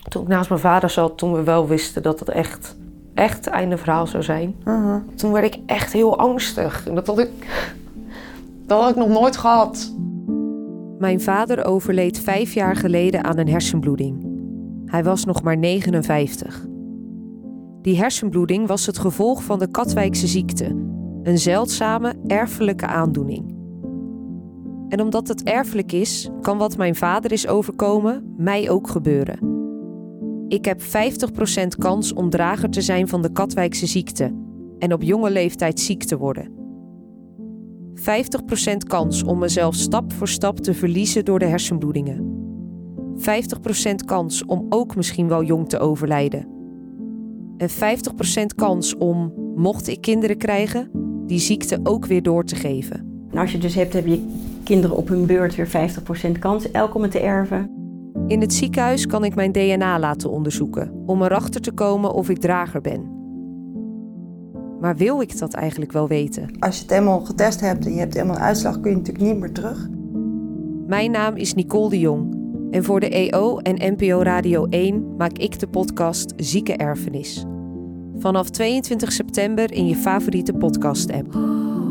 Toen ik naast mijn vader zat, toen we wel wisten dat het echt einde verhaal zou zijn. Uh-huh. Toen werd ik echt heel angstig. Dat had ik nog nooit gehad. Mijn vader overleed 5 jaar geleden aan een hersenbloeding. Hij was nog maar 59. Die hersenbloeding was het gevolg van de Katwijkse ziekte. Een zeldzame, erfelijke aandoening. En omdat het erfelijk is, kan wat mijn vader is overkomen, mij ook gebeuren. Ik heb 50% kans om drager te zijn van de Katwijkse ziekte en op jonge leeftijd ziek te worden. 50% kans om mezelf stap voor stap te verliezen door de hersenbloedingen. 50% kans om ook misschien wel jong te overlijden. En 50% kans om, mocht ik kinderen krijgen, die ziekte ook weer door te geven. Nou, als je dus hebt, heb je kinderen op hun beurt weer 50% kans, elk om het te erven. In het ziekenhuis kan ik mijn DNA laten onderzoeken, om erachter te komen of ik drager ben. Maar wil ik dat eigenlijk wel weten? Als je het helemaal getest hebt en je hebt helemaal een uitslag, kun je natuurlijk niet meer terug. Mijn naam is Nicole de Jong. En voor de EO en NPO Radio 1 maak ik de podcast Zieke Erfenis. Vanaf 22 september in je favoriete podcast-app.